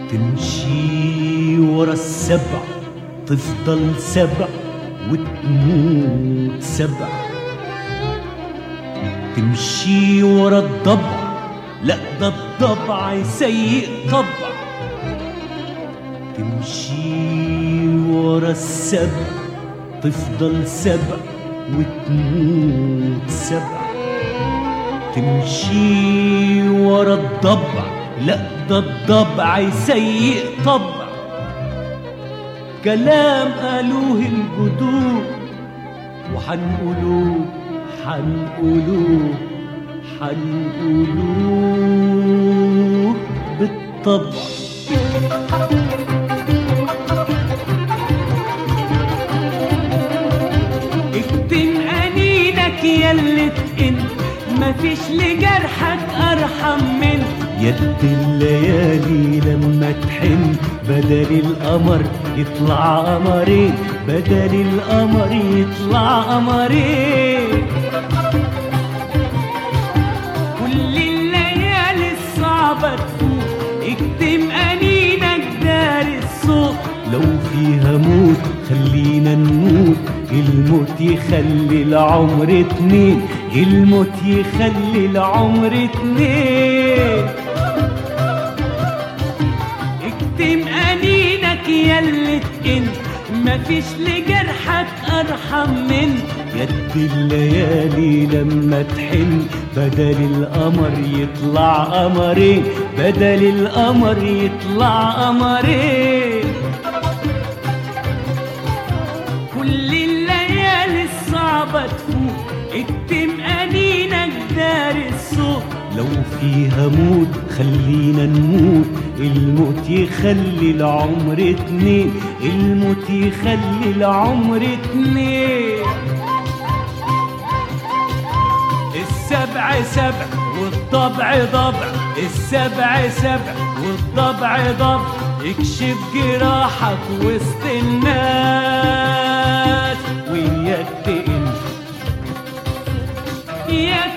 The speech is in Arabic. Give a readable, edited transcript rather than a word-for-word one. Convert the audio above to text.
تمشي ورا السبع تفضل سبع وتموت سبع. تمشي ورا الضبع، لا ده الضبع سيء طبع. تمشي ورا السبع تفضل سبع وتموت سبع. تمشي ورا الضبع، لا ده الضبع سيء طبع. كلام قالوه الجدود وحنقولوه حنقولوه بالطبع. اكتم أنينك ياللي تئن، مفيش لجرحك أرحم من يد الليالي لما تحن. بدل القمر يطلع قمرين، بدل القمر يطلع قمرين. كل الليالي الصعبة تفوت، اكتم أنينك دار الصوت. لو فيها موت خلينا نموت، الموت يخلي العمر اتنين، الموت يخلي العمر اتنين. اكتم أنينك ياللي تئن، مفيش لجرحك أرحم من يد الليالي لما تحن. بدل القمر يطلع قمرين، بدل القمر يطلع قمرين. كل الليالي الصعبة تفوت، اكتم أنينك دار الصوت. لو فيها موت خلينا نموت، الموت يخلي العمر اتنين، الموت يخلي العمر اتنين. السبع سبع والضبع ضبع، السبع سبع والضبع ضبع. اكشف جراحك وسط الناس وياك تئن،